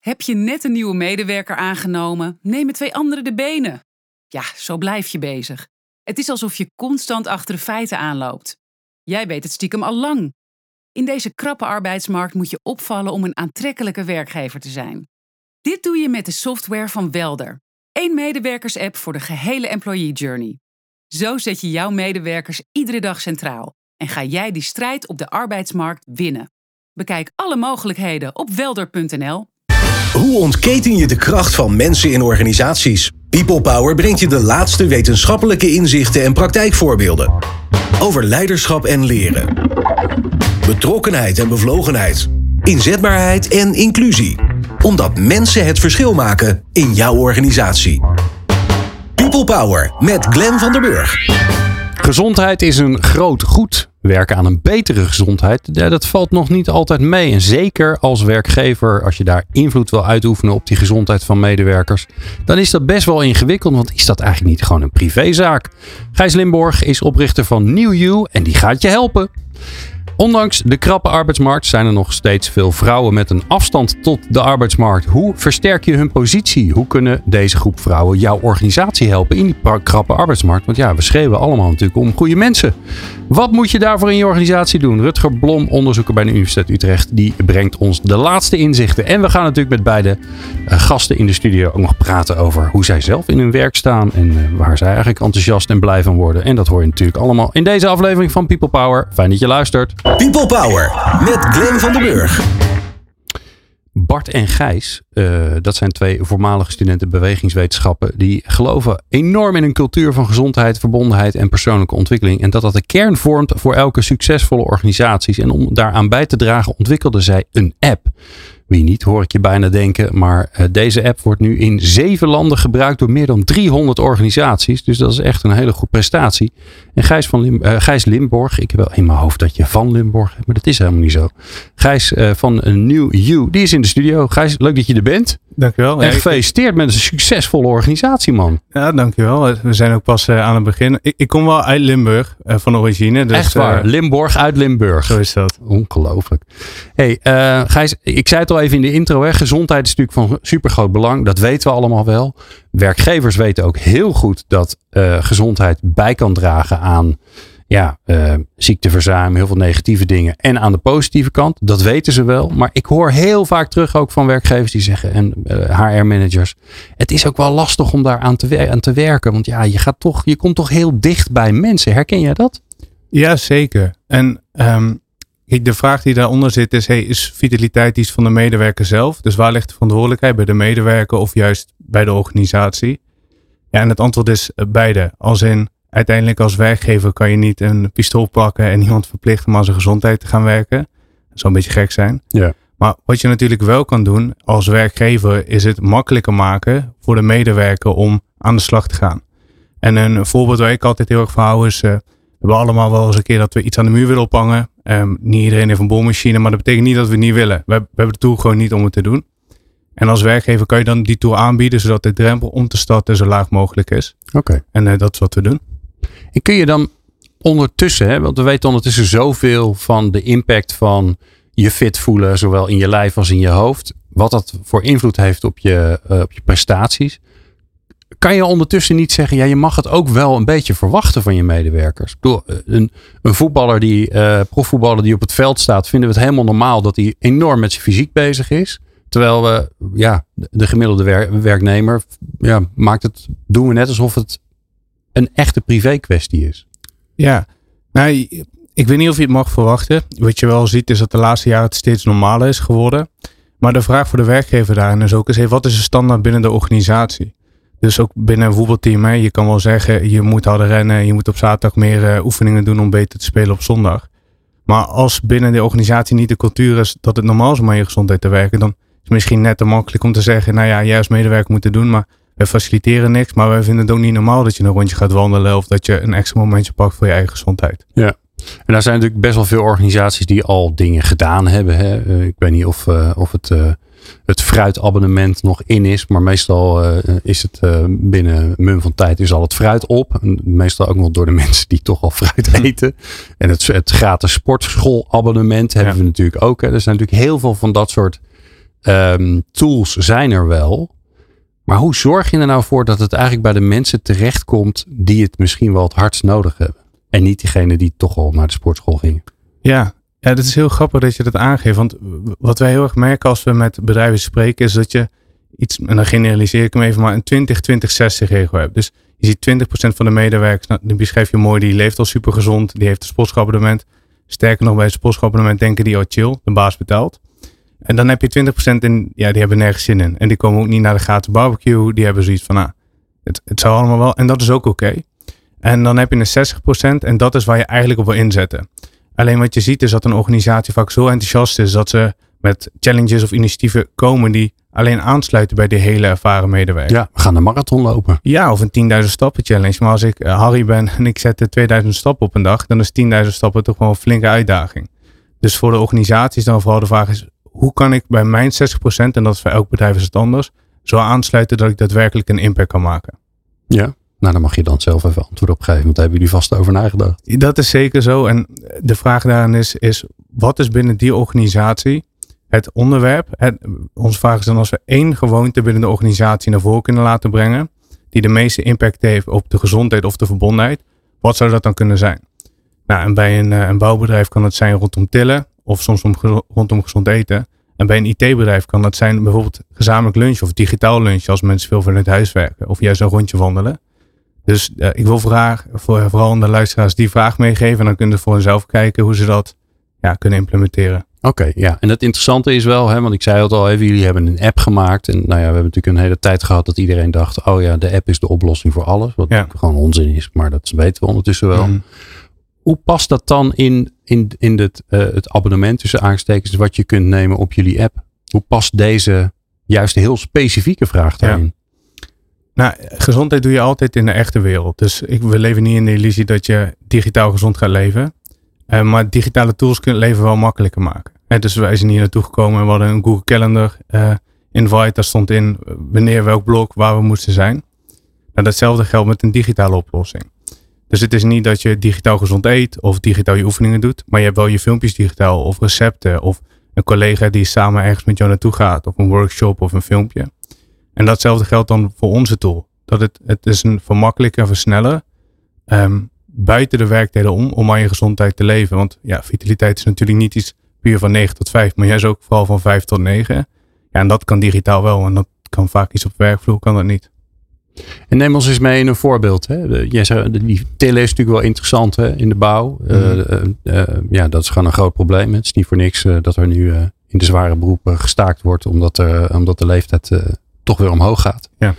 Heb je net een nieuwe medewerker aangenomen? Nemen 2 anderen de benen. Ja, zo blijf je bezig. Het is alsof je constant achter de feiten aanloopt. Jij weet het stiekem al lang. In deze krappe arbeidsmarkt moet je opvallen om een aantrekkelijke werkgever te zijn. Dit doe je met de software van Welder. 1 medewerkersapp voor de gehele employee journey. Zo zet je jouw medewerkers iedere dag centraal. En ga jij die strijd op de arbeidsmarkt winnen. Bekijk alle mogelijkheden op welder.nl. Hoe ontketen je de kracht van mensen in organisaties? People Power brengt je de laatste wetenschappelijke inzichten en praktijkvoorbeelden. Over leiderschap en leren. Betrokkenheid en bevlogenheid. Inzetbaarheid en inclusie. Omdat mensen het verschil maken in jouw organisatie. People Power met Glenn van der Burg. Gezondheid is een groot goed. Werken aan een betere gezondheid, dat valt nog niet altijd mee. En zeker als werkgever, als je daar invloed wil uitoefenen op die gezondheid van medewerkers, dan is dat best wel ingewikkeld, want is dat eigenlijk niet gewoon een privézaak? Gijs Limborg is oprichter van New You en die gaat je helpen. Ondanks de krappe arbeidsmarkt zijn er nog steeds veel vrouwen met een afstand tot de arbeidsmarkt. Hoe versterk je hun positie? Hoe kunnen deze groep vrouwen jouw organisatie helpen in die krappe arbeidsmarkt? Want ja, we schreeuwen allemaal natuurlijk om goede mensen. Wat moet je daarvoor in je organisatie doen? Rutger Blom, onderzoeker bij de Universiteit Utrecht, die brengt ons de laatste inzichten. En we gaan natuurlijk met beide gasten in de studio ook nog praten over hoe zij zelf in hun werk staan en waar zij eigenlijk enthousiast en blij van worden. En dat hoor je natuurlijk allemaal in deze aflevering van People Power. Fijn dat je luistert. People Power met Glenn van der Burg. Bart en Gijs, dat zijn 2 voormalige studenten bewegingswetenschappen. Die geloven enorm in een cultuur van gezondheid, verbondenheid en persoonlijke ontwikkeling. En dat de kern vormt voor elke succesvolle organisatie. En om daaraan bij te dragen ontwikkelden zij een app. Wie niet, hoor ik je bijna denken. Maar deze app wordt nu in 7 landen gebruikt door meer dan 300 organisaties. Dus dat is echt een hele goede prestatie. En Gijs Limborg, ik heb wel in mijn hoofd dat je van Limborg hebt, maar dat is helemaal niet zo. Gijs van New You, die is in de studio. Gijs, leuk dat je er bent. Dankjewel. En gefeliciteerd met een succesvolle organisatie, man. Ja, dankjewel. We zijn ook pas aan het begin. Ik kom wel uit Limburg, van origine. Dus, echt waar, Limborg uit Limburg. Zo is dat. Ongelooflijk. Hey, Gijs, ik zei het al even in de intro. Hè. Gezondheid is natuurlijk van supergroot belang. Dat weten we allemaal wel. Werkgevers weten ook heel goed dat gezondheid bij kan dragen aan ziekteverzuim, heel veel negatieve dingen. En aan de positieve kant, dat weten ze wel. Maar ik hoor heel vaak terug ook van werkgevers die zeggen, en HR-managers, het is ook wel lastig om daar aan te werken. Want ja, je komt toch heel dicht bij mensen. Herken jij dat? Ja, zeker. En de vraag die daaronder zit is vitaliteit iets van de medewerker zelf? Dus waar ligt de verantwoordelijkheid? Bij de medewerker of juist bij de organisatie? Ja, en het antwoord is beide. Als in, uiteindelijk als werkgever kan je niet een pistool pakken en iemand verplichten om aan zijn gezondheid te gaan werken. Dat zou een beetje gek zijn. Ja. Maar wat je natuurlijk wel kan doen als werkgever is het makkelijker maken voor de medewerker om aan de slag te gaan. En een voorbeeld waar ik altijd heel erg van hou is, we hebben allemaal wel eens een keer dat we iets aan de muur willen ophangen. Niet iedereen heeft een boormachine, maar dat betekent niet dat we het niet willen. We hebben de tool gewoon niet om het te doen. En als werkgever kan je dan die tool aanbieden zodat de drempel om te starten zo laag mogelijk is. Oké. En dat is wat we doen. En kun je dan ondertussen, want we weten ondertussen zoveel van de impact van je fit voelen, zowel in je lijf als in je hoofd, wat dat voor invloed heeft op je prestaties. Kan je ondertussen niet zeggen, ja, je mag het ook wel een beetje verwachten van je medewerkers? Ik bedoel, een voetballer profvoetballer die op het veld staat, vinden we het helemaal normaal dat hij enorm met zijn fysiek bezig is. Terwijl de gemiddelde werknemer doen we net alsof het een echte privé kwestie is. Ja, nou, ik weet niet of je het mag verwachten. Wat je wel ziet is dat de laatste jaren het steeds normaler is geworden. Maar de vraag voor de werkgever daarin is ook eens, wat is de standaard binnen de organisatie? Dus ook binnen een voetbalteam, je kan wel zeggen, je moet harder rennen, je moet op zaterdag meer oefeningen doen om beter te spelen op zondag. Maar als binnen de organisatie niet de cultuur is dat het normaal is om aan je gezondheid te werken, dan is het misschien net te makkelijk om te zeggen, nou ja, jij als medewerker moet het doen, maar wij faciliteren niks, maar wij vinden het ook niet normaal dat je een rondje gaat wandelen of dat je een extra momentje pakt voor je eigen gezondheid. Ja. En daar zijn natuurlijk best wel veel organisaties die al dingen gedaan hebben. Hè. Ik weet niet of het fruitabonnement nog in is, maar meestal is het binnen een mum van tijd is al het fruit op. En meestal ook nog door de mensen die toch al fruit eten. En het gratis sportschoolabonnement hebben we natuurlijk ook. Hè. Er zijn natuurlijk heel veel van dat soort Tools zijn er wel. Maar hoe zorg je er nou voor dat het eigenlijk bij de mensen terechtkomt die het misschien wel het hardst nodig hebben? En niet diegene die toch al naar de sportschool gingen. Ja, dat is heel grappig dat je dat aangeeft. Want wat wij heel erg merken als we met bedrijven spreken is dat je iets, en dan generaliseer ik hem even, maar een 20-20-60 regel hebt. Dus je ziet 20% van de medewerkers, nou, die beschrijf je mooi, die leeft al super gezond, die heeft een sportschoolabonnement. Sterker nog, bij het sportschoolabonnement denken die, chill, de baas betaalt. En dan heb je 20% die hebben nergens zin in. En die komen ook niet naar de gratis barbecue, die hebben zoiets van, het zou allemaal wel, en dat is ook oké. En dan heb je een 60% en dat is waar je eigenlijk op wil inzetten. Alleen wat je ziet is dat een organisatie vaak zo enthousiast is dat ze met challenges of initiatieven komen die alleen aansluiten bij die hele ervaren medewerker. Ja, we gaan een marathon lopen. Ja, of een 10.000 stappen challenge. Maar als ik Harry ben en ik zet 2000 stappen op een dag, dan is 10.000 stappen toch wel een flinke uitdaging. Dus voor de organisaties dan vooral de vraag is, hoe kan ik bij mijn 60%, en dat is voor elk bedrijf is het anders, zo aansluiten dat ik daadwerkelijk een impact kan maken? Ja. Nou, daar mag je dan zelf even antwoord op geven, want daar hebben jullie vast over nagedacht. Dat is zeker zo. En de vraag daarin is wat is binnen die organisatie het onderwerp? Onze vraag is dan, als we één gewoonte binnen de organisatie naar voren kunnen laten brengen, die de meeste impact heeft op de gezondheid of de verbondenheid, wat zou dat dan kunnen zijn? Nou, en bij een bouwbedrijf kan het zijn rondom tillen, of soms rondom gezond eten. En bij een IT-bedrijf kan dat zijn bijvoorbeeld gezamenlijk lunch of digitaal lunch, als mensen veel vanuit huis werken, of juist een rondje wandelen. Dus ik wil vooral aan de luisteraars die vraag meegeven. En dan kunnen ze voor hunzelf kijken hoe ze dat kunnen implementeren. Oké, ja. En het interessante is wel, want ik zei het al even, jullie hebben een app gemaakt. En we hebben natuurlijk een hele tijd gehad dat iedereen dacht, de app is de oplossing voor alles. Wat gewoon onzin is, maar dat weten we ondertussen wel. Mm. Hoe past dat dan in het abonnement tussen aanstekens wat je kunt nemen op jullie app? Hoe past deze juist heel specifieke vraag daarin? Ja. Nou, gezondheid doe je altijd in de echte wereld. Dus we leven niet in de illusie dat je digitaal gezond gaat leven. Maar digitale tools kunnen het leven wel makkelijker maken. Dus wij zijn hier naartoe gekomen en we hadden een Google Calendar invite. Daar stond in wanneer welk blok waar we moesten zijn. Nou, datzelfde geldt met een digitale oplossing. Dus het is niet dat je digitaal gezond eet of digitaal je oefeningen doet. Maar je hebt wel je filmpjes digitaal of recepten. Of een collega die samen ergens met jou naartoe gaat. Of een workshop of een filmpje. En datzelfde geldt dan voor onze tool. Dat het is een vermakkelijker, versneller. Buiten de werktijden om aan je gezondheid te leven. Want vitaliteit is natuurlijk niet iets puur van 9 tot 5. Maar juist ook vooral van 5 tot 9. Ja, en dat kan digitaal wel. En dat kan vaak iets op werkvloer, kan dat niet. En neem ons eens mee in een voorbeeld. Hè. Jij zei, die tillen is natuurlijk wel interessant in de bouw. Dat is gewoon een groot probleem. Het is niet voor niks dat er nu in de zware beroepen gestaakt wordt. Omdat de leeftijd toch weer omhoog gaat. Ja.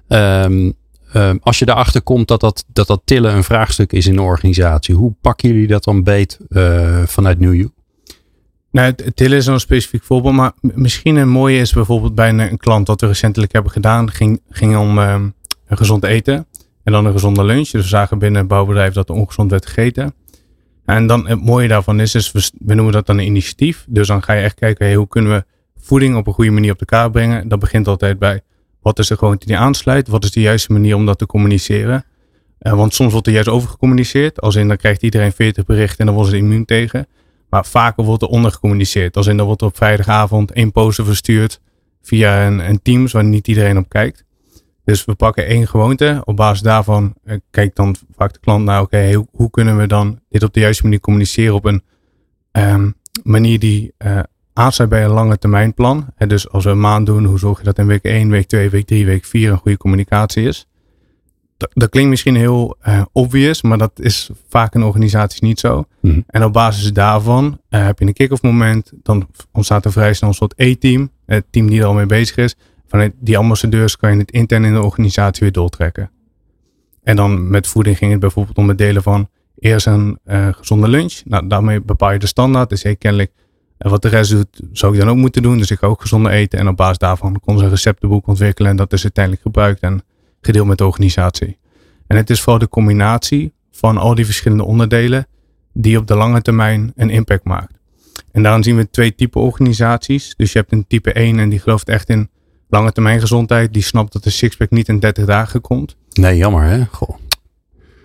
Als je daarachter komt dat tillen een vraagstuk is in de organisatie. Hoe pakken jullie dat dan beet vanuit New You? Nou, het tillen is een specifiek voorbeeld. Maar misschien een mooie is bijvoorbeeld bij een klant wat we recentelijk hebben gedaan. Ging om een gezond eten. En dan een gezonde lunch. Dus we zagen binnen het bouwbedrijf dat er ongezond werd gegeten. En dan het mooie daarvan is we noemen dat dan een initiatief. Dus dan ga je echt kijken, hoe kunnen we voeding op een goede manier op de kaart brengen. Dat begint altijd bij, wat is de gewoonte die aansluit? Wat is de juiste manier om dat te communiceren? Want soms wordt er juist overgecommuniceerd. Als in, dan krijgt iedereen 40 berichten en dan wordt ze immuun tegen. Maar vaker wordt er ondergecommuniceerd. Als in, dan wordt er op vrijdagavond 1 poster verstuurd via een Teams waar niet iedereen op kijkt. Dus we pakken 1 gewoonte. Op basis daarvan kijkt dan vaak de klant naar, hoe kunnen we dan dit op de juiste manier communiceren op een manier die aansluit bij een lange termijn plan. En dus als we een maand doen, hoe zorg je dat in week 1, week 2, week 3, week 4 een goede communicatie is? Dat klinkt misschien heel obvious, maar dat is vaak in organisaties niet zo. Mm-hmm. En op basis daarvan heb je een kick-off moment. Dan ontstaat er vrij snel een soort E-team. Het team die er al mee bezig is. Vanuit die ambassadeurs kan je het intern in de organisatie weer doortrekken. En dan met voeding ging het bijvoorbeeld om het delen van eerst een gezonde lunch. Nou, daarmee bepaal je de standaard. Dus kennelijk wat de rest doet, zou ik dan ook moeten doen. Dus ik ga ook gezonde eten. En op basis daarvan kon ze een receptenboek ontwikkelen. En dat is uiteindelijk gebruikt en gedeeld met de organisatie. En het is vooral de combinatie van al die verschillende onderdelen die op de lange termijn een impact maakt. En daarom zien we 2 typen organisaties. Dus je hebt een type 1 en die gelooft echt in lange termijn gezondheid. Die snapt dat de sixpack niet in 30 dagen komt. Nee, jammer hè. Goh.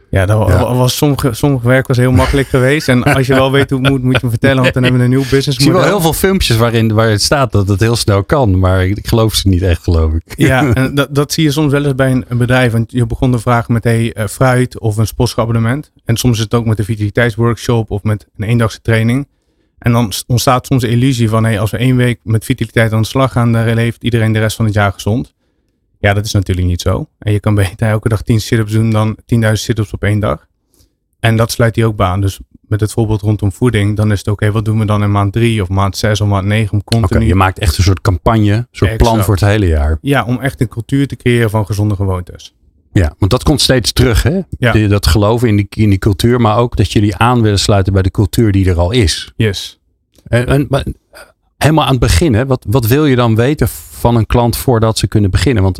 Ja, was sommige werk was heel makkelijk geweest. En als je wel weet hoe het moet je me vertellen. Want dan hebben we een nieuw businessmodel. Ik zie wel heel veel filmpjes waar het staat dat het heel snel kan. Maar ik geloof ze niet echt, geloof ik. Ja, en dat zie je soms wel eens bij een bedrijf. Want je begon de vraag met fruit of een sportschoolabonnement. En soms is het ook met een vitaliteitsworkshop of met een eendagse training. En dan ontstaat soms de illusie van als we 1 week met vitaliteit aan de slag gaan, dan leeft iedereen de rest van het jaar gezond. Ja, dat is natuurlijk niet zo. En je kan beter elke dag 10 sit-ups doen dan 10.000 sit-ups op 1 dag. En dat sluit hij ook bij aan. Dus met het voorbeeld rondom voeding, dan is het oké, wat doen we dan in maand 3 of maand 6 of maand 9 om continu... Je maakt echt een soort campagne, een soort plan voor het hele jaar. Ja, om echt een cultuur te creëren van gezonde gewoontes. Ja, want dat komt steeds terug, hè? Ja. Dat geloven in die cultuur, maar ook dat jullie aan willen sluiten bij de cultuur die er al is. Yes. Maar helemaal aan het begin, hè? Wat wil je dan weten van een klant voordat ze kunnen beginnen? Want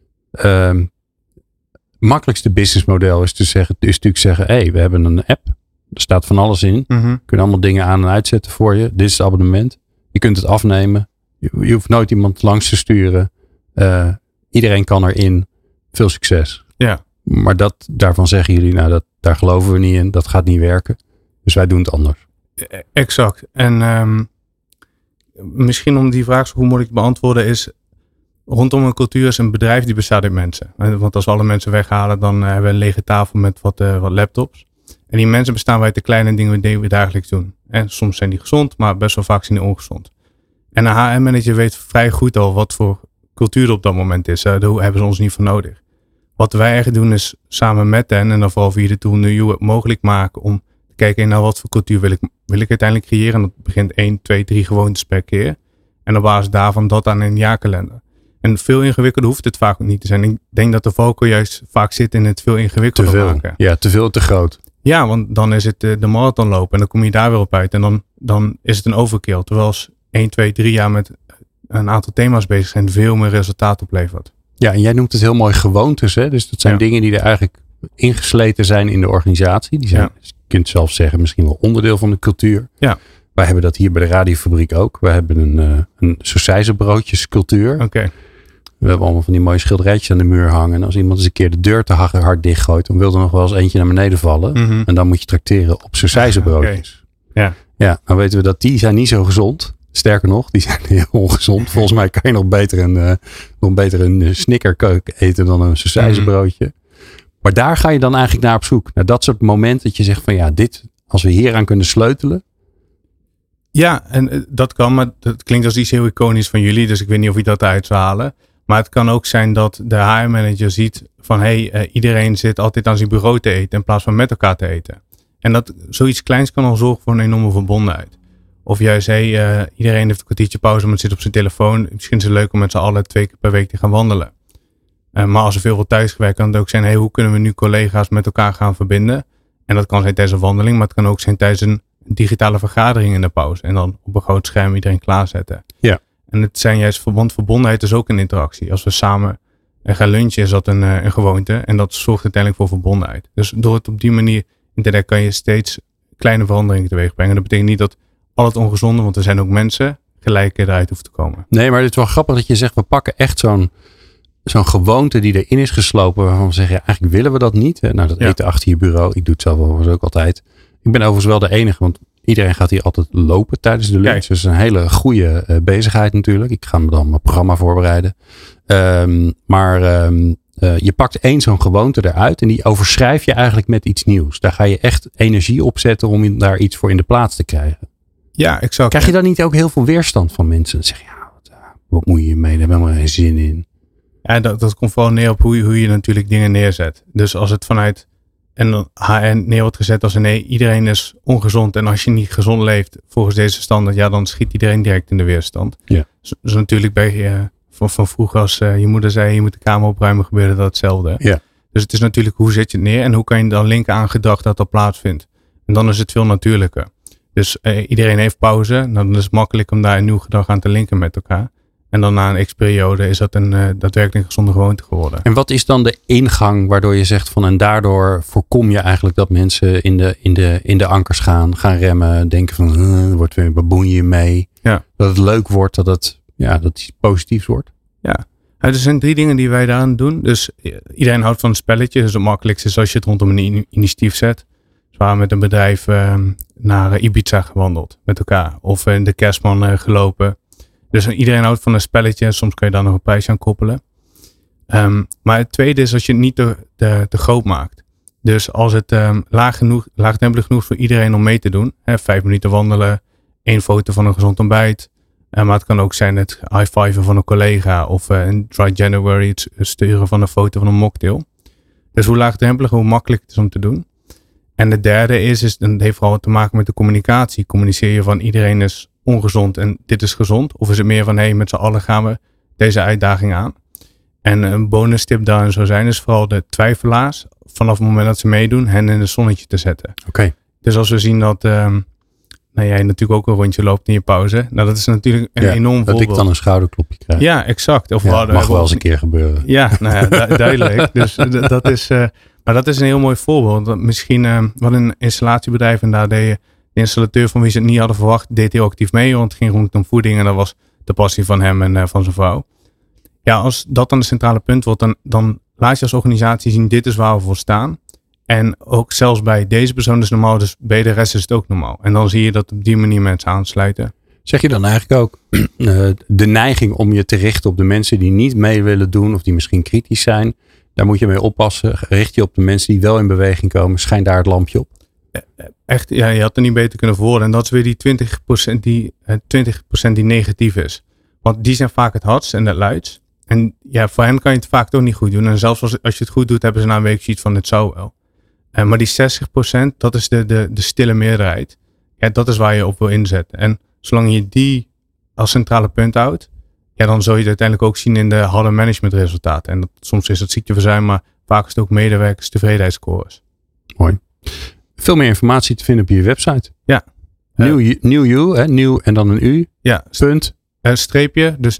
makkelijkste businessmodel is natuurlijk zeggen, we hebben een app. Er staat van alles in. Mm-hmm. Kunnen allemaal dingen aan en uitzetten voor je. Dit is het abonnement. Je kunt het afnemen. Je hoeft nooit iemand langs te sturen. Iedereen kan erin. Veel succes. Ja. Maar daarvan zeggen jullie, daar geloven we niet in. Dat gaat niet werken. Dus wij doen het anders. Exact. En misschien om die vraag zo goed mogelijk te beantwoorden is, rondom een cultuur is een bedrijf die bestaat uit mensen. Want als we alle mensen weghalen, dan hebben we een lege tafel met wat laptops. En die mensen bestaan uit de kleine dingen die we dagelijks doen. En soms zijn die gezond, maar best wel vaak zijn die ongezond. En een HR-manager weet vrij goed al wat voor cultuur er op dat moment is. Daar hebben ze ons niet voor nodig. Wat wij eigenlijk doen is samen met hen, en dan vooral via de tool New het mogelijk maken om te kijken naar wat voor cultuur wil ik uiteindelijk creëren. En dat begint 1, 2, 3 gewoontes per keer. En op basis daarvan dat aan een jaarkalender. En veel ingewikkelder hoeft het vaak ook niet te zijn. Ik denk dat de valkuil juist vaak zit in het veel ingewikkelder maken. Ja, te veel, te groot. Ja, want dan is het de marathon lopen en dan kom je daar weer op uit. En dan is het een overkill. Terwijl als 1, 2, 3 jaar met een aantal thema's bezig zijn, veel meer resultaat oplevert. Ja, en jij noemt het heel mooi gewoontes. Hè? Dus dat zijn dingen die er eigenlijk ingesleten zijn in de organisatie. Die zijn, je kunt zelf zeggen, misschien wel onderdeel van de cultuur. Ja. Wij hebben dat hier bij de radiofabriek ook. We hebben een sausijzenbroodjescultuur. Okay. We hebben allemaal van die mooie schilderijtjes aan de muur hangen. En als iemand eens een keer de deur te hard dichtgooit, dan wil er nog wel eens eentje naar beneden vallen. Mm-hmm. En dan moet je trakteren op sausijzenbroodjes. Okay. Ja, dan weten we dat die zijn niet zo gezond. Sterker nog, die zijn heel ongezond. Volgens mij kan je nog beter een Snickercake eten dan een sausijzenbroodje. Maar daar ga je dan eigenlijk naar op zoek. Naar dat soort momenten dat je zegt van als we hieraan kunnen sleutelen. Ja, en dat kan, maar dat klinkt als iets heel iconisch van jullie. Dus ik weet niet of je dat eruit zou halen. Maar het kan ook zijn dat de HR-manager ziet van iedereen zit altijd aan zijn bureau te eten in plaats van met elkaar te eten. En dat zoiets kleins kan al zorgen voor een enorme verbondenheid. Of juist, iedereen heeft een kwartiertje pauze, maar zit op zijn telefoon. Misschien is het leuk om met z'n allen 2 keer per week te gaan wandelen. Maar als er veel wordt thuisgewerkt, kan het ook zijn, hoe kunnen we nu collega's met elkaar gaan verbinden? En dat kan zijn tijdens een wandeling, maar het kan ook zijn tijdens een digitale vergadering in de pauze. En dan op een groot scherm iedereen klaarzetten. Ja. En het zijn juist verbondenheid is ook een interactie. Als we samen gaan lunchen, is dat een gewoonte. En dat zorgt uiteindelijk voor verbondenheid. Dus door het op die manier in te dekken, kan je steeds kleine veranderingen teweeg brengen. Dat betekent niet dat al het ongezonde, want er zijn ook mensen, gelijk eruit hoeft te komen. Nee, maar het is wel grappig dat je zegt, we pakken echt zo'n gewoonte die erin is geslopen, waarvan we zeggen, eigenlijk willen we dat niet. Dat eten achter je bureau, ik doe het zelf overigens ook altijd. Ik ben overigens wel de enige, want iedereen gaat hier altijd lopen tijdens de lunch. Kijk. Dus dat is een hele goede bezigheid natuurlijk. Ik ga me dan mijn programma voorbereiden. Je pakt 1 zo'n gewoonte eruit en die overschrijf je eigenlijk met iets nieuws. Daar ga je echt energie op zetten om daar iets voor in de plaats te krijgen. Ja, exact. Krijg je dan niet ook heel veel weerstand van mensen? Dan zeg je, wat moet je hiermee? Daar hebben we helemaal geen zin in. Ja, dat komt vooral neer op hoe je natuurlijk dingen neerzet. Dus als het vanuit en HR neer wordt gezet als iedereen is ongezond. En als je niet gezond leeft volgens deze standaard, dan schiet iedereen direct in de weerstand. Ja. Dus natuurlijk van vroeger als je moeder zei, je moet de kamer opruimen, gebeurde dat hetzelfde. Ja. Dus het is natuurlijk, hoe zet je het neer en hoe kan je dan linken aan gedrag dat plaatsvindt. En dan is het veel natuurlijker. Dus iedereen heeft pauze. Dan is het makkelijk om daar een nieuw gedrag aan te linken met elkaar. En dan na een x-periode is dat een daadwerkelijk gezonde gewoonte geworden. En wat is dan de ingang waardoor je zegt van en daardoor voorkom je eigenlijk dat mensen in de ankers gaan remmen. Denken van er wordt weer baboenje mee. Ja. Dat het leuk wordt, dat het iets positiefs wordt. Ja, Er zijn 3 dingen die wij daaraan doen. Dus iedereen houdt van een spelletje. Dus het makkelijkste is als je het rondom een initiatief zet. Dus we waren met een bedrijf naar Ibiza gewandeld met elkaar. Of in de Kerstman gelopen. Dus iedereen houdt van een spelletje. En soms kun je daar nog een prijs aan koppelen. Maar het tweede is als je het niet te groot maakt. Dus als het laagdrempelig genoeg is voor iedereen om mee te doen. 5 minuten wandelen. 1 foto van een gezond ontbijt. Maar het kan ook zijn het high-fiven van een collega. Of in Dry January het sturen van een foto van een mocktail. Dus hoe laagdrempelig, hoe makkelijk het is om te doen. En de derde is dat heeft vooral te maken met de communicatie. Communiceer je van iedereen is ongezond en dit is gezond? Of is het meer van met z'n allen gaan we deze uitdaging aan? En een bonus tip daarin zou zijn is vooral de twijfelaars. Vanaf het moment dat ze meedoen, hen in het zonnetje te zetten. Oké. Dus als we zien dat jij natuurlijk ook een rondje loopt in je pauze. Nou, dat is natuurlijk een enorm voorbeeld. Dat ik dan een schouderklopje krijg. Ja, exact. Of mag wel eens een keer gebeuren. Ja, duidelijk. Dus dat is... Maar dat is een heel mooi voorbeeld. Misschien wat een installatiebedrijf en daar deed de installateur van wie ze het niet hadden verwacht, deed heel actief mee. Want het ging rondom voeding en dat was de passie van hem en van zijn vrouw. Ja, als dat dan het centrale punt wordt, dan laat je als organisatie zien, dit is waar we voor staan. En ook zelfs bij deze persoon is het normaal, dus bij de rest is het ook normaal. En dan zie je dat op die manier mensen aansluiten. Zeg je dan eigenlijk ook de neiging om je te richten op de mensen die niet mee willen doen of die misschien kritisch zijn? Daar moet je mee oppassen. Richt je op de mensen die wel in beweging komen. Schijn daar het lampje op. Echt, ja, je had er niet beter kunnen verwoorden. En dat is weer die 20% die negatief is. Want die zijn vaak het hardst en het luidst. En ja, voor hen kan je het vaak toch niet goed doen. En zelfs als je het goed doet, hebben ze na een week zoiets van het zou wel. Maar die 60%, dat is de stille meerderheid. Ja, dat is waar je op wil inzetten. En zolang je die als centrale punt houdt, ja, dan zul je het uiteindelijk ook zien in de harde managementresultaten. En soms is dat ziekteverzuim, maar vaak is het ook medewerkers tevredenheidsscores. Mooi. Veel meer informatie te vinden op je website. Ja. New You, hè? Nieuw en dan een U. Ja. Punt. Streepje, dus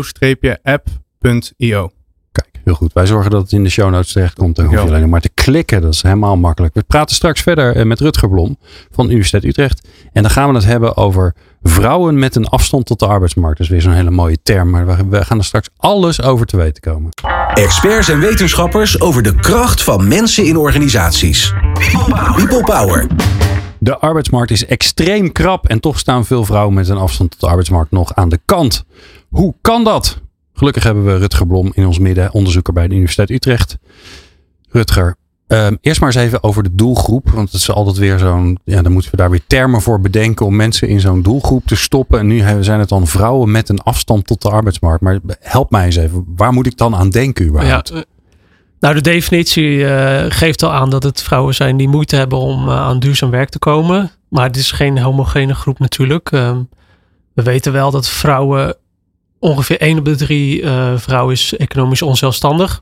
newyou-app.io. Kijk, heel goed. Wij zorgen dat het in de show notes terecht komt. Dan hoef je alleen nog maar te klikken. Dat is helemaal makkelijk. We praten straks verder met Rutger Blom van Universiteit Utrecht. En dan gaan we het hebben over vrouwen met een afstand tot de arbeidsmarkt. Dat is weer zo'n hele mooie term. Maar we gaan er straks alles over te weten komen. Experts en wetenschappers over de kracht van mensen in organisaties. People Power. De arbeidsmarkt is extreem krap en toch staan veel vrouwen met een afstand tot de arbeidsmarkt nog aan de kant. Hoe kan dat? Gelukkig hebben we Rutger Blom in ons midden, onderzoeker bij de Universiteit Utrecht. Rutger, eerst maar eens even over de doelgroep. Want het is altijd weer zo'n, dan moeten we daar weer termen voor bedenken om mensen in zo'n doelgroep te stoppen. En nu zijn het dan vrouwen met een afstand tot de arbeidsmarkt. Maar help mij eens even, waar moet ik dan aan denken überhaupt? Ja, nou, de definitie geeft al aan dat het vrouwen zijn die moeite hebben om aan duurzaam werk te komen. Maar het is geen homogene groep natuurlijk. We weten wel dat vrouwen, ongeveer 1 op de 3 vrouwen is economisch onzelfstandig.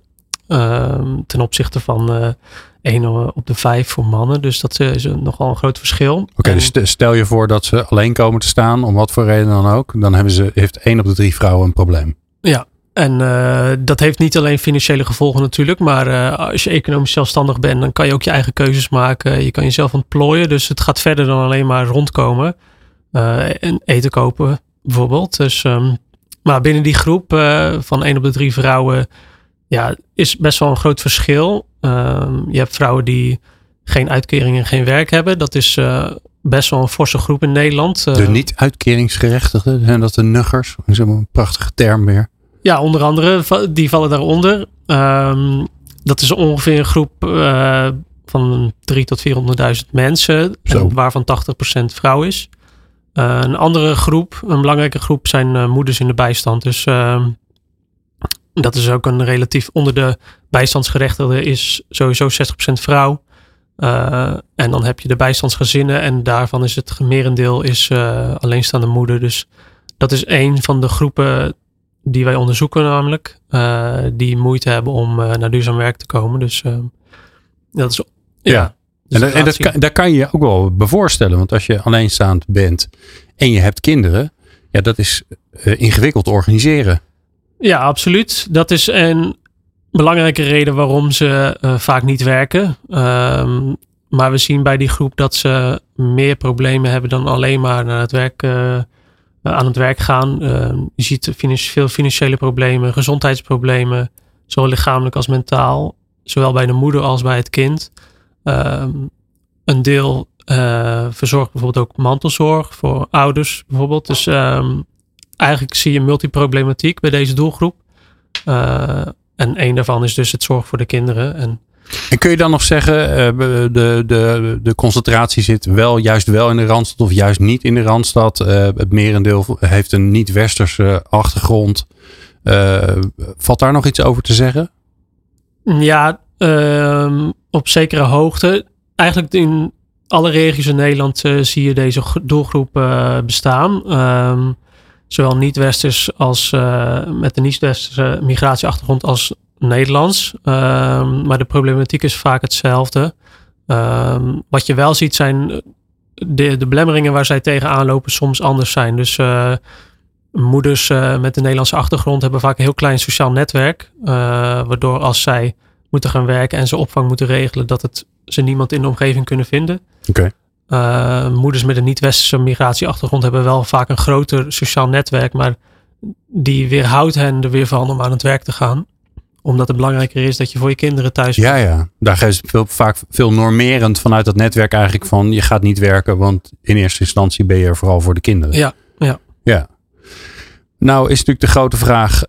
Ten opzichte van 1 op de 5 voor mannen. Dus dat is nogal een groot verschil. Oké, dus stel je voor dat ze alleen komen te staan, om wat voor reden dan ook. Dan heeft 1 op de 3 vrouwen een probleem. Ja. En dat heeft niet alleen financiële gevolgen natuurlijk. Maar als je economisch zelfstandig bent, dan kan je ook je eigen keuzes maken. Je kan jezelf ontplooien. Dus het gaat verder dan alleen maar rondkomen. En eten kopen bijvoorbeeld. Dus, maar binnen die groep van 1 op de 3 vrouwen is best wel een groot verschil. Je hebt vrouwen die geen uitkering en geen werk hebben. Dat is best wel een forse groep in Nederland. De niet-uitkeringsgerechtigden, zijn dat de nuggers? Dat is een prachtige term weer. Ja, onder andere, die vallen daaronder. Dat is ongeveer een groep van 300.000 tot 400.000 mensen, waarvan 80% vrouw is. Een andere groep, een belangrijke groep, zijn moeders in de bijstand. Dus dat is ook een relatief, onder de bijstandsgerechtigden is sowieso 60% vrouw. En dan heb je de bijstandsgezinnen en daarvan is het merendeel is alleenstaande moeder. Dus dat is een van de groepen die wij onderzoeken namelijk. Die moeite hebben om naar duurzaam werk te komen. Dus dat is... Ja. En daar kan je je ook wel bij voorstellen. Want als je alleenstaand bent en je hebt kinderen. Ja, dat is ingewikkeld organiseren. Ja, absoluut. Dat is een belangrijke reden waarom ze vaak niet werken. Maar we zien bij die groep dat ze meer problemen hebben dan alleen maar naar het werk aan het werk gaan. Je ziet veel financiële problemen, gezondheidsproblemen, zowel lichamelijk als mentaal. Zowel bij de moeder als bij het kind. Een deel verzorgt bijvoorbeeld ook mantelzorg voor ouders bijvoorbeeld. Dus eigenlijk zie je multiproblematiek bij deze doelgroep. En één daarvan is dus het zorg voor de kinderen. En kun je dan nog zeggen, de concentratie zit juist wel in de Randstad of juist niet in de Randstad? Het merendeel heeft een niet-westerse achtergrond. Valt daar nog iets over te zeggen? Ja, op zekere hoogte. Eigenlijk in alle regio's in Nederland zie je deze doelgroep bestaan. Zowel niet-westers als met een niet-westerse migratieachtergrond als Nederlands. Maar de problematiek is vaak hetzelfde. Wat je wel ziet zijn de belemmeringen waar zij tegenaan lopen soms anders zijn. Dus moeders met een Nederlandse achtergrond hebben vaak een heel klein sociaal netwerk. Waardoor als zij moeten gaan werken en ze opvang moeten regelen, dat ze niemand in de omgeving kunnen vinden. Okay. Moeders met een niet-westerse migratieachtergrond hebben wel vaak een groter sociaal netwerk, maar die weerhoudt hen er weer van om aan het werk te gaan. Omdat het belangrijker is dat je voor je kinderen thuis bent. Ja. Daar geeft vaak veel normerend vanuit dat netwerk eigenlijk van je gaat niet werken, want in eerste instantie ben je er vooral voor de kinderen. Ja. Nou is natuurlijk de grote vraag,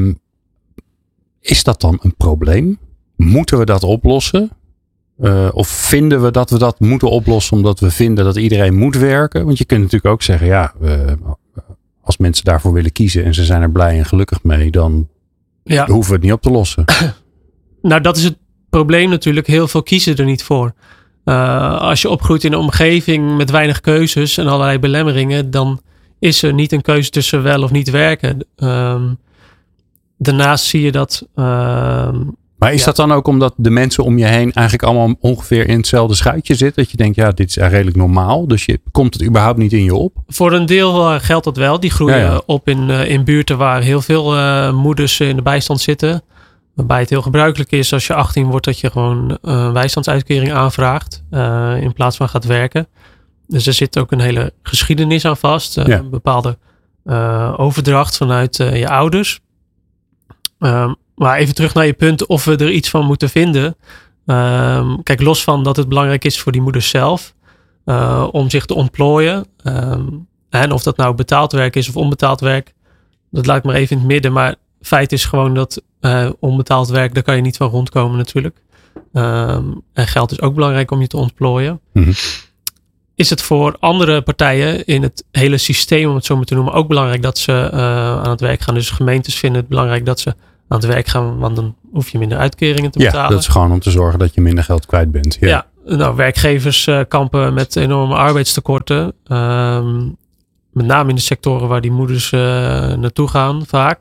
is dat dan een probleem? Moeten we dat oplossen? Of vinden we dat moeten oplossen omdat we vinden dat iedereen moet werken? Want je kunt natuurlijk ook zeggen, als mensen daarvoor willen kiezen en ze zijn er blij en gelukkig mee, dan hoeven we het niet op te lossen. Nou, dat is het probleem natuurlijk. Heel veel kiezen er niet voor. Als je opgroeit in een omgeving met weinig keuzes en allerlei belemmeringen, dan is er niet een keuze tussen wel of niet werken. Daarnaast zie je dat... Maar is dat dan ook omdat de mensen om je heen eigenlijk allemaal ongeveer in hetzelfde schuitje zitten? Dat je denkt, dit is redelijk normaal. Dus komt het überhaupt niet in je op? Voor een deel geldt dat wel. Die groeien op in buurten waar heel veel moeders in de bijstand zitten. Waarbij het heel gebruikelijk is als je 18 wordt dat je gewoon een bijstandsuitkering aanvraagt. In plaats van gaat werken. Dus er zit ook een hele geschiedenis aan vast. Een bepaalde overdracht vanuit je ouders. Maar even terug naar je punt of we er iets van moeten vinden. Kijk, los van dat het belangrijk is voor die moeders zelf. Om zich te ontplooien. En of dat nou betaald werk is of onbetaald werk. Dat laat ik maar even in het midden. Maar feit is gewoon dat onbetaald werk, daar kan je niet van rondkomen natuurlijk. En geld is ook belangrijk om je te ontplooien. Mm-hmm. Is het voor andere partijen in het hele systeem, om het zo maar te noemen, ook belangrijk dat ze aan het werk gaan. Dus gemeentes vinden het belangrijk dat ze aan het werk gaan, want dan hoef je minder uitkeringen te betalen. Ja, dat is gewoon om te zorgen dat je minder geld kwijt bent. Ja, nou, werkgevers kampen met enorme arbeidstekorten. Met name in de sectoren waar die moeders naartoe gaan vaak.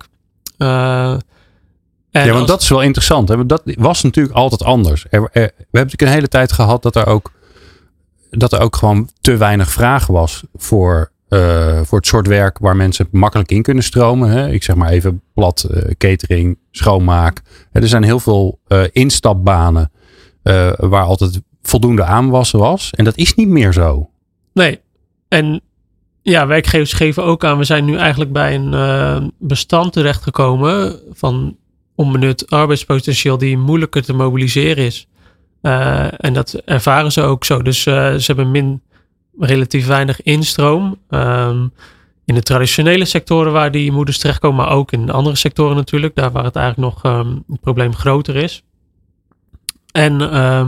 Want dat is wel interessant. Hè? Dat was natuurlijk altijd anders. We hebben natuurlijk een hele tijd gehad dat er ook gewoon te weinig vraag was voor het soort werk waar mensen makkelijk in kunnen stromen. Hè? Ik zeg maar even plat, catering, schoonmaak. Er zijn heel veel instapbanen waar altijd voldoende aanwas was. En dat is niet meer zo. Nee. En werkgevers geven ook aan, we zijn nu eigenlijk bij een bestand terechtgekomen van onbenut arbeidspotentieel die moeilijker te mobiliseren is. En dat ervaren ze ook zo. Dus ze hebben relatief weinig instroom. In de traditionele sectoren waar die moeders terechtkomen, maar ook in andere sectoren natuurlijk. Daar waar het eigenlijk nog het probleem groter is. En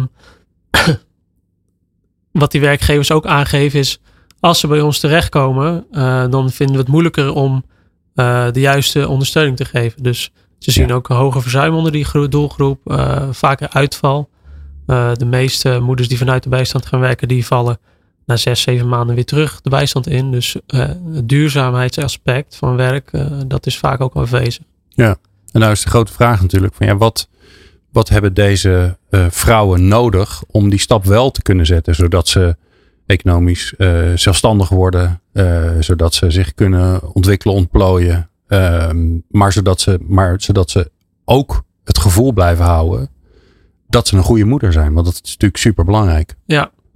wat die werkgevers ook aangeven is, als ze bij ons terechtkomen, dan vinden we het moeilijker om de juiste ondersteuning te geven. Dus ze zien ook een hoger verzuim onder die doelgroep, vaker uitval. De meeste moeders die vanuit de bijstand gaan werken, die vallen na 6-7 maanden weer terug de bijstand in. Dus het duurzaamheidsaspect van werk, dat is vaak ook aanwezig. Ja, en nou is de grote vraag natuurlijk van wat hebben deze vrouwen nodig om die stap wel te kunnen zetten, zodat ze economisch zelfstandig worden, zodat ze zich kunnen ontwikkelen, ontplooien, maar zodat ze ook het gevoel blijven houden dat ze een goede moeder zijn, want dat is natuurlijk super belangrijk. Ja,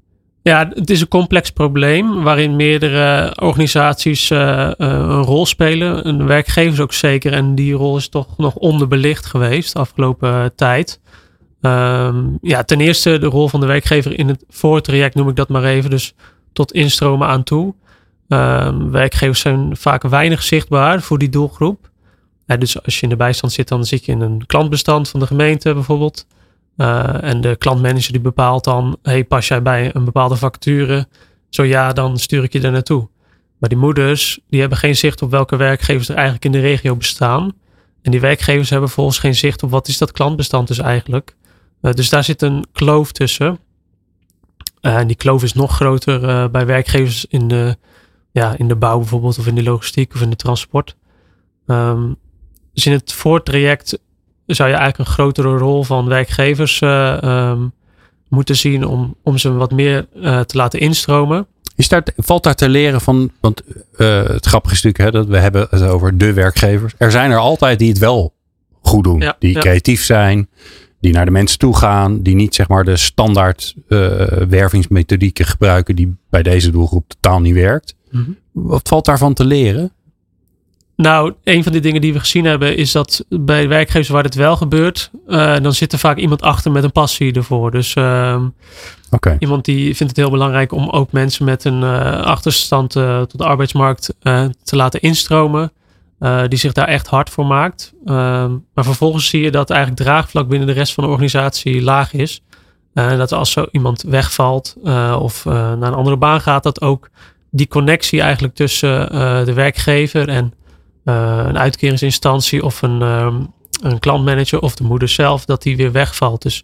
Ja, het is een complex probleem waarin meerdere organisaties een rol spelen. En de werkgevers ook zeker. En die rol is toch nog onderbelicht geweest de afgelopen tijd. Ten eerste de rol van de werkgever in het voortraject, noem ik dat maar even. Dus tot instromen aan toe. Werkgevers zijn vaak weinig zichtbaar voor die doelgroep. Dus als je in de bijstand zit, dan zit je in een klantbestand van de gemeente bijvoorbeeld. En de klantmanager die bepaalt dan, pas jij bij een bepaalde vacature? Zo ja, dan stuur ik je daar naartoe. Maar die moeders, die hebben geen zicht op welke werkgevers er eigenlijk in de regio bestaan. En die werkgevers hebben volgens geen zicht op wat is dat klantbestand dus eigenlijk. Dus daar zit een kloof tussen. En die kloof is nog groter bij werkgevers in de bouw bijvoorbeeld, of in de logistiek of in de transport. Dus in het voortraject zou je eigenlijk een grotere rol van werkgevers moeten zien om ze wat meer te laten instromen. Valt daar te leren van, want het grappige is natuurlijk dat we hebben het over de werkgevers. Er zijn er altijd die het wel goed doen. Die creatief zijn, die naar de mensen toe gaan, die niet zeg maar de standaard wervingsmethodieken gebruiken die bij deze doelgroep totaal niet werkt. Mm-hmm. Wat valt daarvan te leren? Nou, een van de dingen die we gezien hebben is dat bij werkgevers waar dit wel gebeurt, dan zit er vaak iemand achter met een passie ervoor. Dus iemand die vindt het heel belangrijk om ook mensen met een achterstand tot de arbeidsmarkt te laten instromen. Die zich daar echt hard voor maakt. Maar vervolgens zie je dat eigenlijk draagvlak binnen de rest van de organisatie laag is. Dat als zo iemand wegvalt of naar een andere baan gaat, dat ook die connectie eigenlijk tussen de werkgever en een uitkeringsinstantie of een klantmanager of de moeder zelf, dat die weer wegvalt. Dus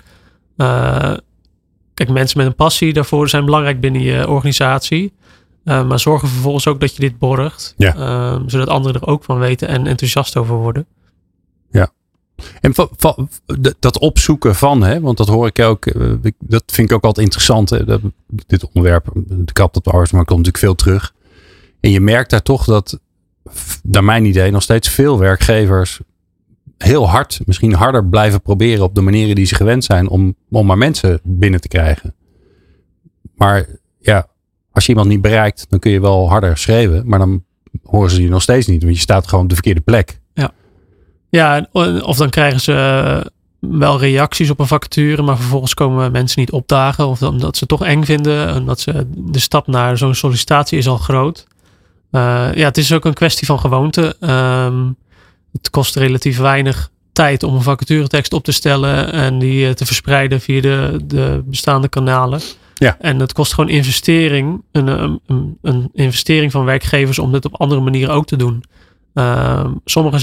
kijk, mensen met een passie daarvoor zijn belangrijk binnen je organisatie. Maar zorg er vervolgens ook dat je dit borgt. Ja. Zodat anderen er ook van weten en enthousiast over worden. Ja. En dat opzoeken van, hè, want dat hoor ik ook, dat vind ik ook altijd interessant. Hè, dit onderwerp, de krapte op de arbeidsmarkt, komt natuurlijk veel terug. En je merkt daar toch dat, naar mijn idee, nog steeds veel werkgevers heel hard, misschien harder blijven proberen op de manieren die ze gewend zijn om maar mensen binnen te krijgen. Maar ja, als je iemand niet bereikt, dan kun je wel harder schreeuwen, maar dan horen ze je nog steeds niet, want je staat gewoon op de verkeerde plek. Ja, of dan krijgen ze wel reacties op een vacature, maar vervolgens komen mensen niet opdagen, of omdat ze het toch eng vinden, omdat de stap naar zo'n sollicitatie is al groot. Het is ook een kwestie van gewoonte. Het kost relatief weinig tijd om een vacaturetekst op te stellen en die te verspreiden via de bestaande kanalen. Ja. En het kost gewoon investering, een investering van werkgevers om dit op andere manieren ook te doen. Sommigen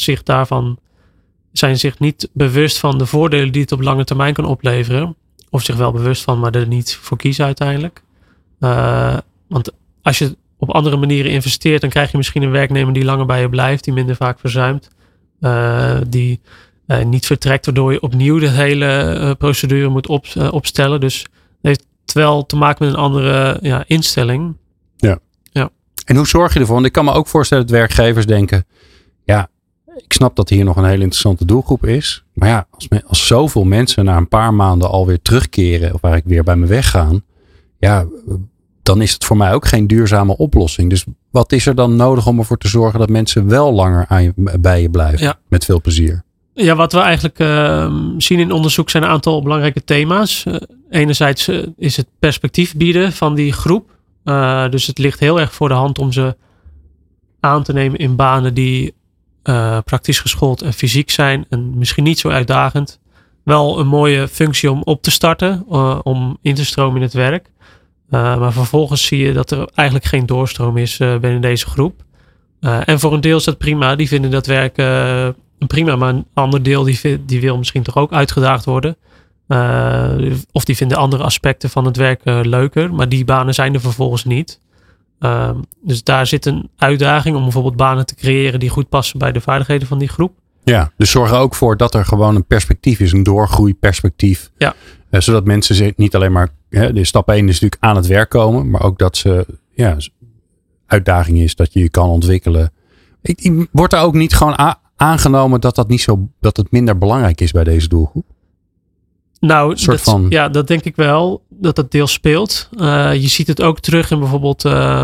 zijn zich niet bewust van de voordelen die het op lange termijn kan opleveren. Of zich wel bewust van, maar er niet voor kiezen uiteindelijk. Want als je op andere manieren investeert, dan krijg je misschien een werknemer die langer bij je blijft, die minder vaak verzuimt. Die niet vertrekt, waardoor je opnieuw de hele procedure moet opstellen. Dus het heeft wel te maken met een andere instelling. Ja. En hoe zorg je ervoor? Want ik kan me ook voorstellen dat werkgevers denken, ja, ik snap dat hier nog een hele interessante doelgroep is. Maar ja, als zoveel mensen na een paar maanden alweer terugkeren of eigenlijk weer bij me weggaan, ja, dan is het voor mij ook geen duurzame oplossing. Dus wat is er dan nodig om ervoor te zorgen dat mensen wel langer bij je blijven? Ja. Met veel plezier. Ja, wat we eigenlijk zien in onderzoek zijn een aantal belangrijke thema's. Enerzijds is het perspectief bieden van die groep. Dus het ligt heel erg voor de hand om ze aan te nemen in banen die praktisch geschoold en fysiek zijn. En misschien niet zo uitdagend. Wel een mooie functie om op te starten. Om in te stromen in het werk. Maar vervolgens zie je dat er eigenlijk geen doorstroom is binnen deze groep. En voor een deel is dat prima. Die vinden dat werk prima. Maar een ander deel die wil misschien toch ook uitgedaagd worden. Of die vinden andere aspecten van het werk leuker. Maar die banen zijn er vervolgens niet. Dus daar zit een uitdaging om bijvoorbeeld banen te creëren die goed passen bij de vaardigheden van die groep. Ja, dus zorg er ook voor dat er gewoon een perspectief is. Een doorgroeiperspectief. Ja. Zodat mensen zich niet alleen maar, de stap 1 is natuurlijk aan het werk komen. Maar ook dat ze, uitdaging is dat je je kan ontwikkelen. Wordt er ook niet gewoon aangenomen dat het minder belangrijk is bij deze doelgroep? Nou, dat denk ik wel. dat het deels speelt. Je ziet het ook terug in bijvoorbeeld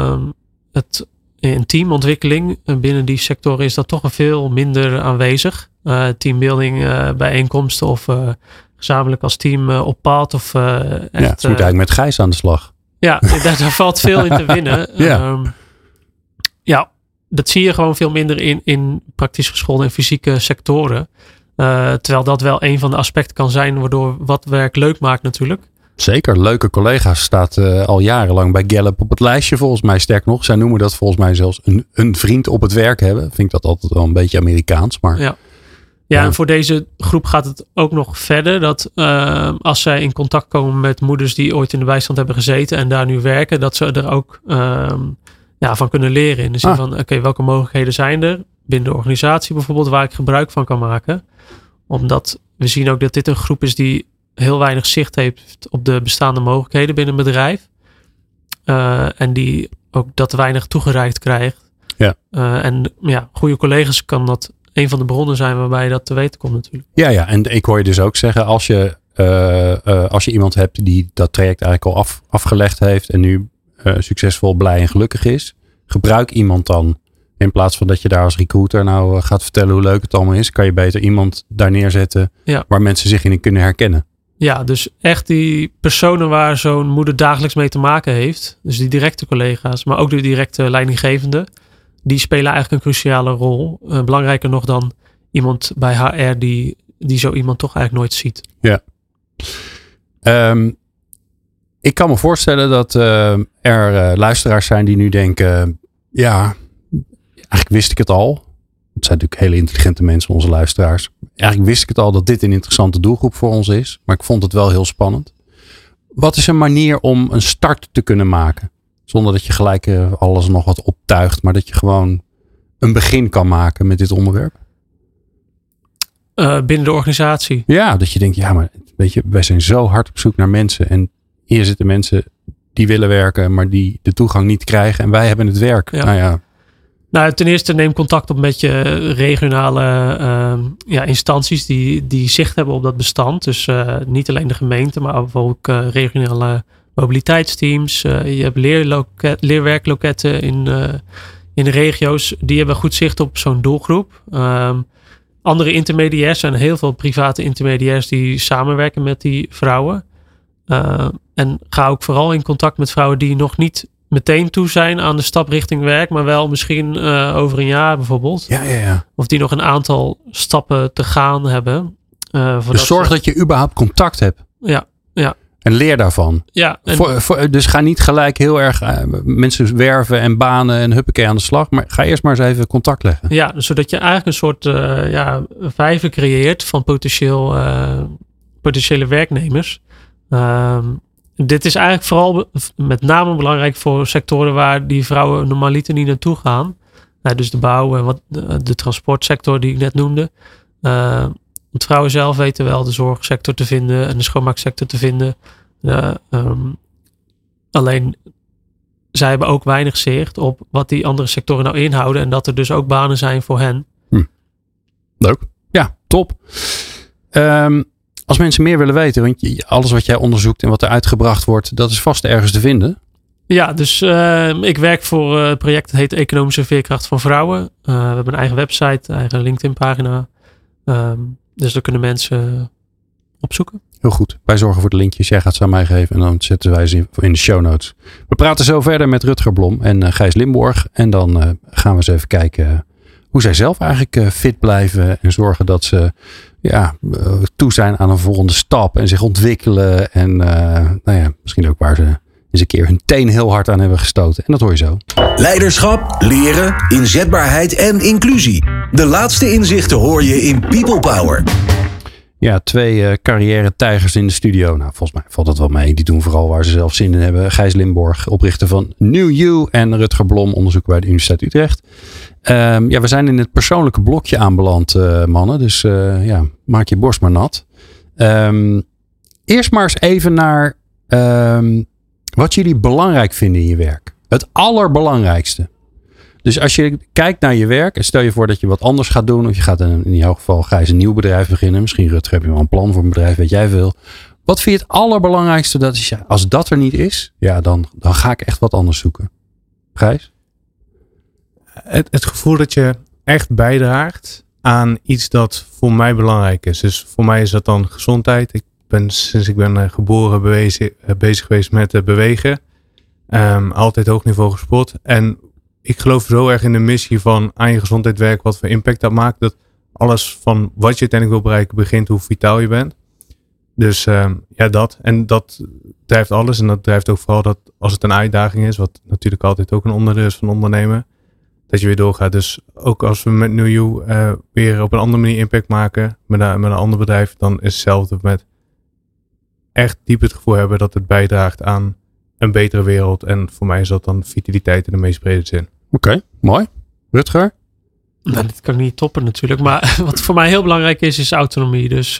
in teamontwikkeling. Binnen die sectoren is dat toch veel minder aanwezig. Teambuilding, bijeenkomsten of gezamenlijk als team op pad. Of, echt, ze moet eigenlijk met Gijs aan de slag. Ja, daar valt veel in te winnen. Dat zie je gewoon veel minder in praktisch geschoolde en fysieke sectoren. Terwijl dat wel een van de aspecten kan zijn waardoor wat werk leuk maakt natuurlijk. Zeker, leuke collega's staat al jarenlang bij Gallup op het lijstje volgens mij. Sterk nog, zij noemen dat volgens mij zelfs een vriend op het werk hebben. Vind ik dat altijd wel een beetje Amerikaans. Maar, en voor deze groep gaat het ook nog verder. Dat als zij in contact komen met moeders die ooit in de bijstand hebben gezeten en daar nu werken. Dat ze er ook van kunnen leren. In de zin van, welke mogelijkheden zijn er binnen de organisatie bijvoorbeeld waar ik gebruik van kan maken. Omdat we zien ook dat dit een groep is die heel weinig zicht heeft op de bestaande mogelijkheden binnen een bedrijf. En die ook dat weinig toegereikt krijgt. Ja. Goede collega's kan dat een van de bronnen zijn waarbij dat te weten komt natuurlijk. Ja, en ik hoor je dus ook zeggen, als je iemand hebt die dat traject eigenlijk al afgelegd heeft en nu succesvol, blij en gelukkig is, gebruik iemand dan. In plaats van dat je daar als recruiter nou gaat vertellen hoe leuk het allemaal is, kan je beter iemand daar neerzetten waar mensen zich in kunnen herkennen. Ja, dus echt die personen waar zo'n moeder dagelijks mee te maken heeft. Dus die directe collega's, maar ook de directe leidinggevende. Die spelen eigenlijk een cruciale rol. Belangrijker nog dan iemand bij HR die zo iemand toch eigenlijk nooit ziet. Ja. Ik kan me voorstellen dat er luisteraars zijn die nu denken, eigenlijk wist ik het al. Het zijn natuurlijk hele intelligente mensen, onze luisteraars. Eigenlijk wist ik het al dat dit een interessante doelgroep voor ons is. Maar ik vond het wel heel spannend. Wat is een manier om een start te kunnen maken? Zonder dat je gelijk alles nog wat optuigt. Maar dat je gewoon een begin kan maken met dit onderwerp. Binnen de organisatie? Ja, dat je denkt, maar weet je, wij zijn zo hard op zoek naar mensen. En hier zitten mensen die willen werken, maar die de toegang niet krijgen. En wij hebben het werk. Ja. Nou, ten eerste neem contact op met je regionale instanties die zicht hebben op dat bestand. Dus niet alleen de gemeente, maar bijvoorbeeld ook regionale mobiliteitsteams. Je hebt leerwerkloketten in de regio's. Die hebben goed zicht op zo'n doelgroep. Andere intermediairs zijn heel veel private intermediairs die samenwerken met die vrouwen. En ga ook vooral in contact met vrouwen die nog niet meteen toe zijn aan de stap richting werk, maar wel misschien over een jaar bijvoorbeeld. Ja. Of die nog een aantal stappen te gaan hebben. Dus zorg dat je überhaupt contact hebt. Ja. En leer daarvan. Ja. Dus ga niet gelijk heel erg mensen werven en banen en huppakee aan de slag. Maar ga eerst maar eens even contact leggen. Ja, zodat je eigenlijk een soort vijver creëert van potentiële werknemers. Dit is eigenlijk vooral met name belangrijk voor sectoren waar die vrouwen normaliter niet naartoe gaan. Dus de bouw en de transportsector die ik net noemde. Want vrouwen zelf weten wel de zorgsector te vinden en de schoonmaaksector te vinden. Alleen zij hebben ook weinig zicht op wat die andere sectoren nou inhouden. En dat er dus ook banen zijn voor hen. Leuk. Ja, top. Als mensen meer willen weten, want alles wat jij onderzoekt en wat er uitgebracht wordt, dat is vast ergens te vinden. Ja, dus ik werk voor het project dat heet Economische Veerkracht van Vrouwen. We hebben een eigen website, een eigen LinkedIn pagina. Dus daar kunnen mensen opzoeken. Heel goed. Wij zorgen voor de linkjes. Jij gaat ze aan mij geven en dan zetten wij ze in de show notes. We praten zo verder met Rutger Blom en Gijs Limborg. En dan gaan we eens even kijken hoe zij zelf eigenlijk fit blijven en zorgen dat ze toe zijn aan een volgende stap en zich ontwikkelen. En misschien ook waar ze eens een keer hun teen heel hard aan hebben gestoten. En dat hoor je zo. Leiderschap, leren, inzetbaarheid en inclusie. De laatste inzichten hoor je in People Power. Ja, 2 carrière-tijgers in de studio. Nou, volgens mij valt dat wel mee. Die doen vooral waar ze zelf zin in hebben. Gijs Limborg, oprichter van New You. En Rutger Blom, onderzoeker bij de Universiteit Utrecht. We zijn in het persoonlijke blokje aanbeland, mannen. Dus maak je borst maar nat. Eerst maar eens even naar wat jullie belangrijk vinden in je werk. Het allerbelangrijkste. Dus als je kijkt naar je werk en stel je voor dat je wat anders gaat doen. Of je gaat in jouw geval Gijs een nieuw bedrijf beginnen. Misschien Rutger heb je wel een plan voor een bedrijf, weet jij veel. Wat vind je het allerbelangrijkste? Dat is, als dat er niet is, dan ga ik echt wat anders zoeken. Gijs? Het gevoel dat je echt bijdraagt aan iets dat voor mij belangrijk is. Dus voor mij is dat dan gezondheid. Sinds ik ben geboren bezig geweest met bewegen. Altijd hoog niveau gesport. En ik geloof zo erg in de missie van aan je gezondheid werken, wat voor impact dat maakt. Dat alles van wat je uiteindelijk wil bereiken begint hoe vitaal je bent. Dus dat. En dat drijft alles. En dat drijft ook vooral dat als het een uitdaging is, wat natuurlijk altijd ook een onderdeel is van ondernemen, dat je weer doorgaat. Dus ook als we met New You weer op een andere manier impact maken met een ander bedrijf, dan is hetzelfde met echt diep het gevoel hebben dat het bijdraagt aan een betere wereld. En voor mij is dat dan vitaliteit in de meest brede zin. Oké, mooi. Rutger? Nou, dit kan ik niet toppen natuurlijk. Maar wat voor mij heel belangrijk is autonomie. Dus,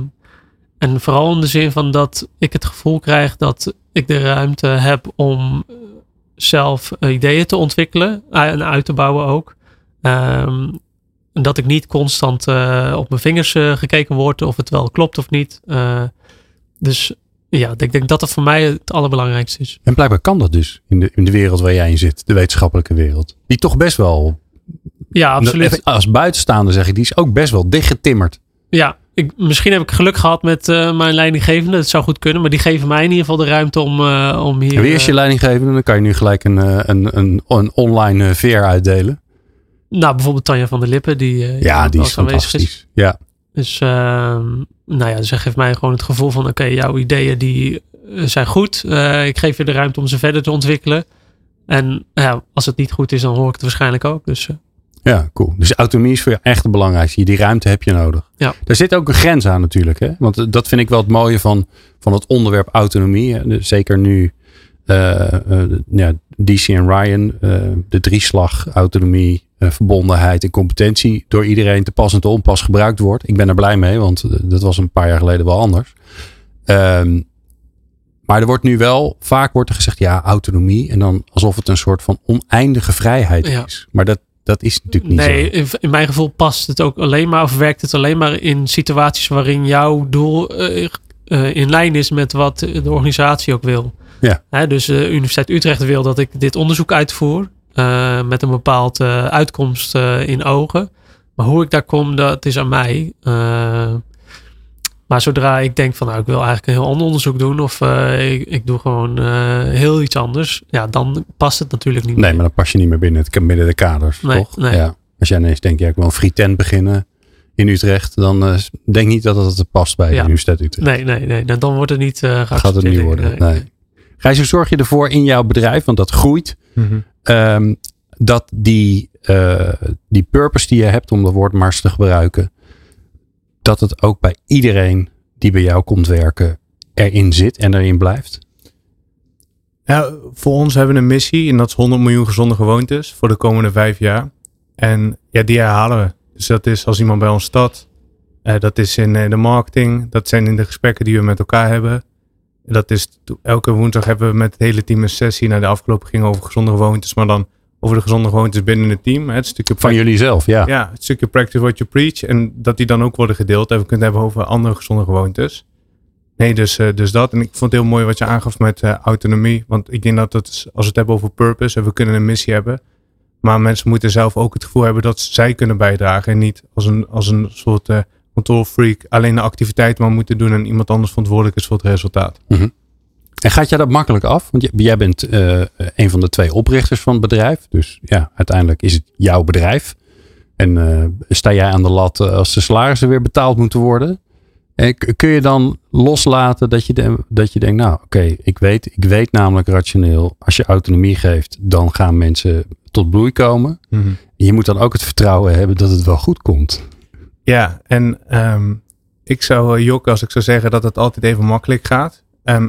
en vooral in de zin van dat ik het gevoel krijg dat ik de ruimte heb om zelf ideeën te ontwikkelen en uit te bouwen ook. En dat ik niet constant op mijn vingers gekeken word of het wel klopt of niet. Dus ja, ik denk dat dat voor mij het allerbelangrijkste is. En blijkbaar kan dat dus in de wereld waar jij in zit. De wetenschappelijke wereld. Die toch best wel... Ja, absoluut. Als buitenstaander zeg ik, die is ook best wel dichtgetimmerd. Ja, misschien heb ik geluk gehad met mijn leidinggevende. Dat zou goed kunnen. Maar die geven mij in ieder geval de ruimte om hier... En wie is je leidinggevende? Dan kan je nu gelijk een online veer uitdelen. Nou, bijvoorbeeld Tanja van der Lippen. Die is fantastisch. Ja. Dus ze geeft mij gewoon het gevoel van... Oké, jouw ideeën die zijn goed. Ik geef je de ruimte om ze verder te ontwikkelen. En als het niet goed is, dan hoor ik het waarschijnlijk ook. Dus... Ja, cool. Dus autonomie is voor je echt het belangrijkste. Die ruimte heb je nodig. Ja. Daar zit ook een grens aan natuurlijk. Hè? Want dat vind ik wel het mooie van het onderwerp autonomie. Zeker nu DC en Ryan. De drieslag autonomie, verbondenheid en competentie door iedereen te pas en te onpas gebruikt wordt. Ik ben er blij mee, want dat was een paar jaar geleden wel anders. Maar er wordt nu wel, vaak wordt er gezegd, autonomie. En dan alsof het een soort van oneindige vrijheid is. Maar dat is natuurlijk niet zo. Nee, in mijn gevoel past het ook alleen maar, of werkt het alleen maar in situaties waarin jouw doel in lijn is met wat de organisatie ook wil. Ja. Dus de Universiteit Utrecht wil dat ik dit onderzoek uitvoer met een bepaald uitkomst in ogen. Maar hoe ik daar kom, dat is aan mij. Maar zodra ik denk van ik wil eigenlijk een heel ander onderzoek doen of ik doe gewoon heel iets anders. Ja, dan past het natuurlijk niet meer. Nee, maar dan pas je niet meer binnen de kaders, toch? Nee. Ja. Als jij ineens denkt, ik wil een free tent beginnen in Utrecht. Dan denk niet dat het past bij de Universiteit Utrecht. Nee. Dan wordt het niet gaat het niet worden, nee. Gijs, hoe zorg je ervoor in jouw bedrijf, want dat groeit. Mm-hmm. Dat die purpose die je hebt, om dat woord maar eens te gebruiken, dat het ook bij iedereen die bij jou komt werken erin zit en erin blijft? Ja, voor ons hebben we een missie en dat is 100 miljoen gezonde gewoontes voor de komende 5 jaar. En die herhalen we. Dus dat is als iemand bij ons staat, dat is in de marketing, dat zijn in de gesprekken die we met elkaar hebben. Dat is elke woensdag hebben we met het hele team een sessie. De afgelopen ging over gezonde gewoontes, maar dan over de gezonde gewoontes binnen het team. Het stukje van jullie zelf, ja. Ja, het stukje practice what you preach. En dat die dan ook worden gedeeld. En we kunnen het hebben over andere gezonde gewoontes. Nee, dus dat. En ik vond het heel mooi wat je aangaf met autonomie. Want ik denk dat als we het hebben over purpose en we kunnen een missie hebben. Maar mensen moeten zelf ook het gevoel hebben dat zij kunnen bijdragen. En niet als een soort control freak alleen de activiteit maar moeten doen en iemand anders verantwoordelijk is voor het resultaat. Mm-hmm. En gaat jij dat makkelijk af? Want jij bent een van de 2 oprichters van het bedrijf. Dus uiteindelijk is het jouw bedrijf. En sta jij aan de lat als de salarissen weer betaald moeten worden? En kun je dan loslaten dat je denkt, oké, ik weet namelijk rationeel, als je autonomie geeft, dan gaan mensen tot bloei komen. Mm-hmm. Je moet dan ook het vertrouwen hebben dat het wel goed komt. Ja, en ik zou jokken als ik zou zeggen dat het altijd even makkelijk gaat.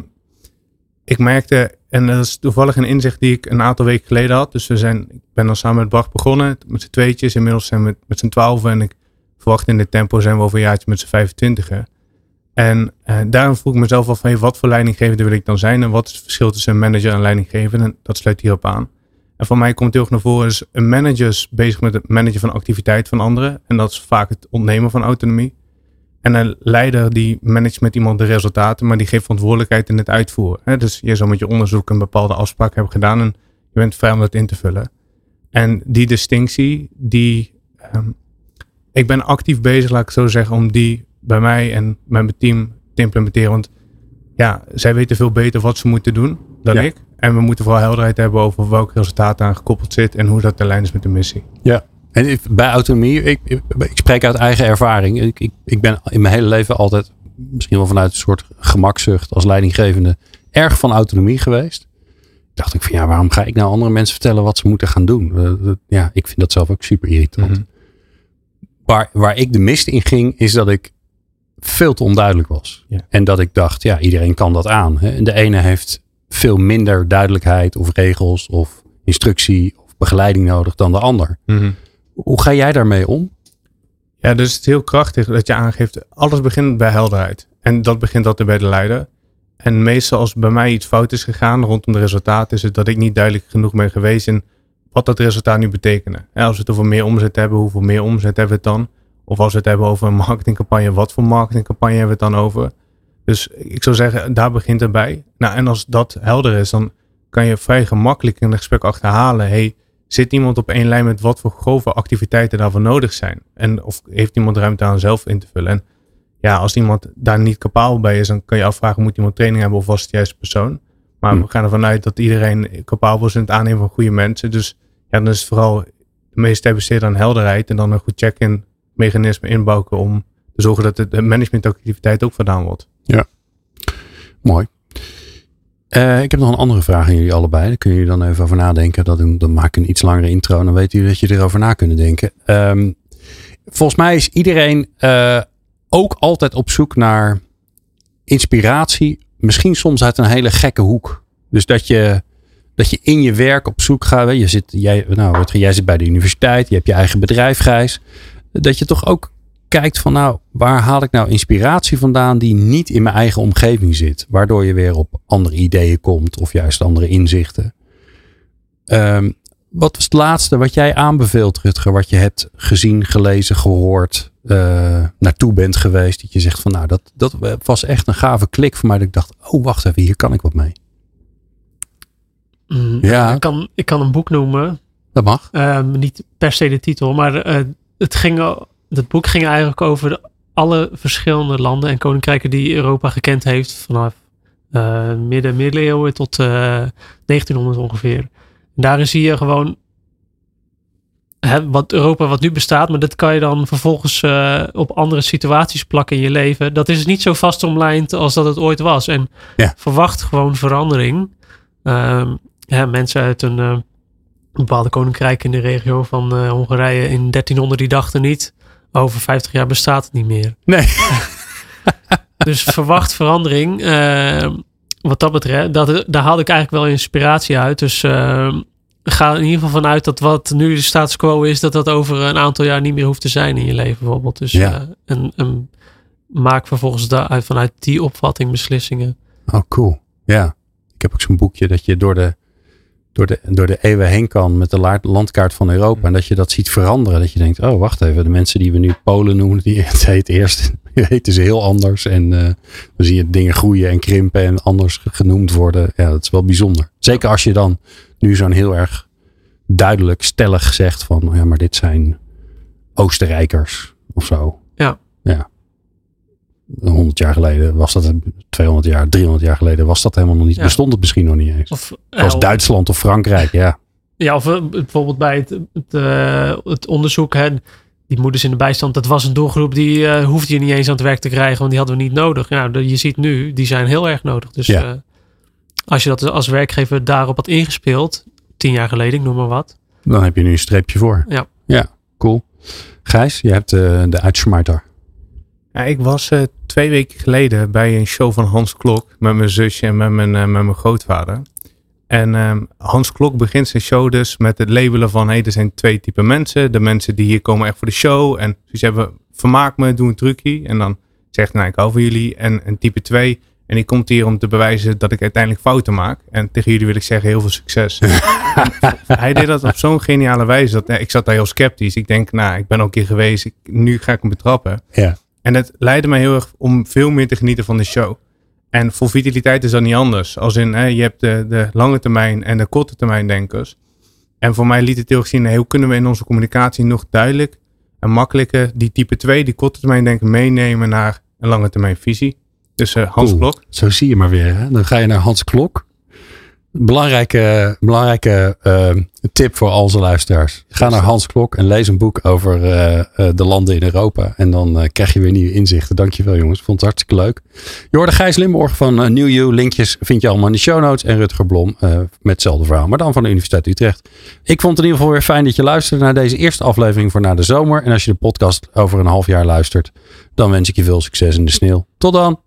Ik merkte, en dat is toevallig een inzicht die ik een aantal weken geleden had. Dus ik ben dan samen met Bart begonnen, met z'n tweetjes. Inmiddels zijn we met z'n 12 en ik verwacht in dit tempo zijn we over een jaartje met z'n 25. En daarom vroeg ik mezelf af van wat voor leidinggevende wil ik dan zijn? En wat is het verschil tussen een manager en leidinggevende? En dat sluit hierop aan. En voor mij komt heel erg naar voren, is een manager is bezig met het managen van activiteit van anderen. En dat is vaak het ontnemen van autonomie. En een leider die managt met iemand de resultaten, maar die geeft verantwoordelijkheid in het uitvoeren. Hè? Dus je zou met je onderzoek een bepaalde afspraak hebben gedaan en je bent vrij om dat in te vullen. En die distinctie, ik ben actief bezig, laat ik zo zeggen, om die bij mij en met mijn team te implementeren. Want ja, zij weten veel beter wat ze moeten doen dan ik. En we moeten vooral helderheid hebben over welke resultaten aan gekoppeld zit en hoe dat te lijn is met de missie. Ja. En bij autonomie, ik spreek uit eigen ervaring. Ik ben in mijn hele leven altijd, misschien wel vanuit een soort gemakzucht als leidinggevende, erg van autonomie geweest. Dacht ik van waarom ga ik nou andere mensen vertellen wat ze moeten gaan doen? Ik vind dat zelf ook super irritant. Mm-hmm. Waar ik de mist in ging, is dat ik veel te onduidelijk was. Ja. En dat ik dacht, iedereen kan dat aan. Hè? En de ene heeft veel minder duidelijkheid of regels of instructie of begeleiding nodig dan de ander. Mm-hmm. Hoe ga jij daarmee om? Ja, dus het is heel krachtig dat je aangeeft, alles begint bij helderheid. En dat begint altijd bij de leider. En meestal als bij mij iets fout is gegaan rondom de resultaten, is het dat ik niet duidelijk genoeg ben geweest in wat dat resultaat nu betekende. En als we het over meer omzet hebben, hoeveel meer omzet hebben we het dan? Of als we het hebben over een marketingcampagne, wat voor marketingcampagne hebben we het dan over? Dus ik zou zeggen, daar begint het bij. Nou, en als dat helder is, dan kan je vrij gemakkelijk in een gesprek achterhalen, zit iemand op één lijn met wat voor grove activiteiten daarvoor nodig zijn? En of heeft iemand ruimte aan zelf in te vullen? En ja, als iemand daar niet capabel bij is, dan kan je afvragen, moet iemand training hebben of was het de juiste persoon? Maar we gaan ervan uit dat iedereen capabel is in het aannemen van goede mensen. Dus ja, dan is het vooral de meeste besteden aan helderheid en dan een goed check-in mechanisme inbouwen om te zorgen dat de managementactiviteit ook gedaan wordt. Ja, mooi. Ik heb nog een andere vraag aan jullie allebei. Daar kunnen jullie dan even over nadenken. Dan maak ik een iets langere intro en dan weten jullie dat je erover na kunnen denken. Volgens mij is iedereen ook altijd op zoek naar inspiratie. Misschien soms uit een hele gekke hoek. Dus dat je in je werk op zoek gaat. Jij zit bij de universiteit. Je hebt je eigen bedrijf, Gijs. Dat je toch ook kijkt van waar haal ik nou inspiratie vandaan die niet in mijn eigen omgeving zit. Waardoor je weer op andere ideeën komt of juist andere inzichten. Wat was het laatste wat jij aanbeveelt, Rutger? Wat je hebt gezien, gelezen, gehoord, naartoe bent geweest. Dat je zegt van dat was echt een gave klik voor mij. Dat ik dacht, wacht even, hier kan ik wat mee. Ja. Ik kan een boek noemen. Dat mag. Niet per se de titel, maar het boek ging eigenlijk over alle verschillende landen en koninkrijken die Europa gekend heeft vanaf middeleeuwen tot 1900 ongeveer. En daarin zie je gewoon wat Europa wat nu bestaat, maar dat kan je dan vervolgens op andere situaties plakken in je leven. Dat is niet zo vastomlijnd als dat het ooit was. En verwacht gewoon verandering. Mensen uit een bepaalde koninkrijk in de regio van Hongarije in 1300 die dachten niet, over 50 jaar bestaat het niet meer. Nee. Dus verwacht verandering. Wat dat betreft, daar haalde ik eigenlijk wel inspiratie uit. Dus ga in ieder geval vanuit dat wat nu de status quo is, dat over een aantal jaar niet meer hoeft te zijn in je leven bijvoorbeeld. Dus en maak vervolgens vanuit die opvatting beslissingen. Oh, cool. Ja. Ik heb ook zo'n boekje dat je door de eeuwen heen kan met de landkaart van Europa. En dat je dat ziet veranderen. Dat je denkt, wacht even. De mensen die we nu Polen noemen, die eerst heten ze heel anders. En dan zie je dingen groeien en krimpen en anders genoemd worden. Ja, dat is wel bijzonder. Zeker als je dan nu zo'n heel erg duidelijk, stellig zegt van, maar dit zijn Oostenrijkers of zo. Ja. 100 jaar geleden was dat, 200 jaar, 300 jaar geleden was dat helemaal nog niet. Bestond het misschien nog niet eens. Of Duitsland of Frankrijk, ja. Ja, of bijvoorbeeld bij het onderzoek, die moeders in de bijstand, dat was een doelgroep die hoefde je niet eens aan het werk te krijgen, want die hadden we niet nodig. Ja, je ziet nu, die zijn heel erg nodig. Dus als je dat als werkgever daarop had ingespeeld, 10 jaar geleden, ik noem maar wat. Dan heb je nu een streepje voor. Ja, cool. Gijs, je hebt de uitsmijter. Ja, ik was 2 weken geleden bij een show van Hans Klok met mijn zusje en met mijn grootvader. En Hans Klok begint zijn show dus met het labelen van, er zijn 2 typen mensen. De mensen die hier komen echt voor de show en ze hebben, vermaak me, doe een trucje. En dan zegt ik hou van jullie. En type 2, en die komt hier om te bewijzen dat ik uiteindelijk fouten maak. En tegen jullie wil ik zeggen, heel veel succes. Hij deed dat op zo'n geniale wijze. Ik zat daar heel sceptisch. Ik denk, ik ben ook een keer geweest. Nu ga ik hem betrappen. Ja. En het leidde mij heel erg om veel meer te genieten van de show. En voor vitaliteit is dat niet anders. Als in, je hebt de lange termijn en de korte termijn denkers. En voor mij liet het heel erg zien, hoe kunnen we in onze communicatie nog duidelijk en makkelijker die type 2, die korte termijn denken meenemen naar een lange termijn visie. Dus Hans Klok. Zo zie je maar weer. Hè? Dan ga je naar Hans Klok. Belangrijke tip voor al onze luisteraars. Ga naar Hans Klok en lees een boek over de landen in Europa. En dan krijg je weer nieuwe inzichten. Dankjewel jongens. Ik vond het hartstikke leuk. Je hoorde Gijs Limborg van New You. Linkjes vind je allemaal in de show notes. En Rutger Blom met hetzelfde verhaal. Maar dan van de Universiteit Utrecht. Ik vond het in ieder geval weer fijn dat je luisterde naar deze eerste aflevering voor Na de Zomer. En als je de podcast over een half jaar luistert, dan wens ik je veel succes in de sneeuw. Tot dan.